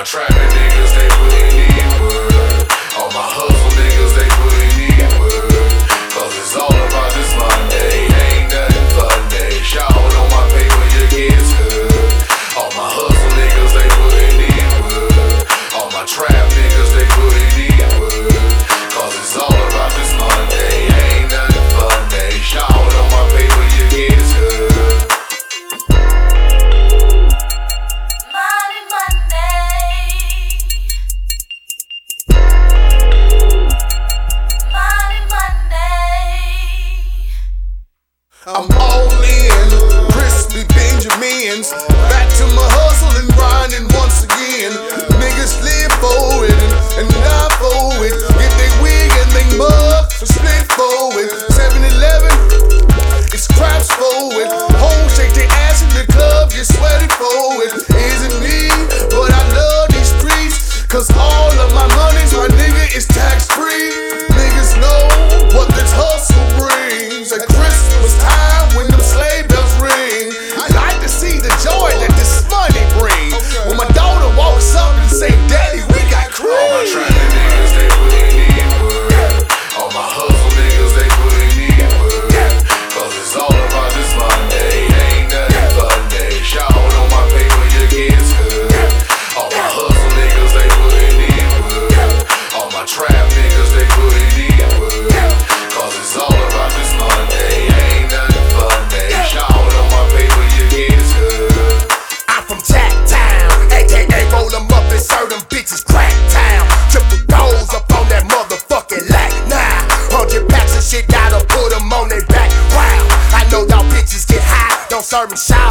trapping niggas, they putting in work. All my hustle niggas, they putting in work. Cause it's all about this Monday. Ain't nothing fun day. Shout on my paper, you get good. All my hustle niggas, they putting in work. All my trap niggas, they putting in work. Cause it's all about this Monday. Ain't nothing fun day. Shout on my paper, you get good. I'm all in, crispy Benjamins. Back to my hustle and grinding once again. Niggas live for it and die for it. Get they wig and they mug, split for it. 7-Eleven, it's craps for it. Hoes shake their ass in the club, get sweaty for it. Isn't me, but I love these streets. Cause all of my money's, my nigga, is tax free. Niggas know what this hustle brings. At Christmas time when them sleigh bells ring, I like to see the joy that this money brings. When my daughter walks up and say, Daddy, we got cream. All my trapping niggas, they putting in work. All my hustle niggas, they putting in work. Cause it's all about this Monday. Ain't nothing fun day. Shout on my paper, you get good. All my hustle niggas, they putting in work. All my trap niggas, they putting in work. Cause it's all about this Monday. Ain't nothing fun day. Shout on my paper, you get good. I'm from Jack Town, aka roll them up and serve them bitches crack town. Triple goals up on that motherfucking lack now. 100 packs of shit, gotta put them on their back. Wow, I know y'all bitches get high, don't serve me shy.